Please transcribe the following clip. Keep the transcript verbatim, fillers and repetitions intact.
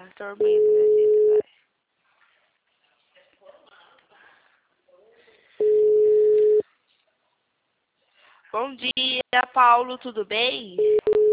tormenta, minha filha, vai. Bom dia, Paulo, tudo bem?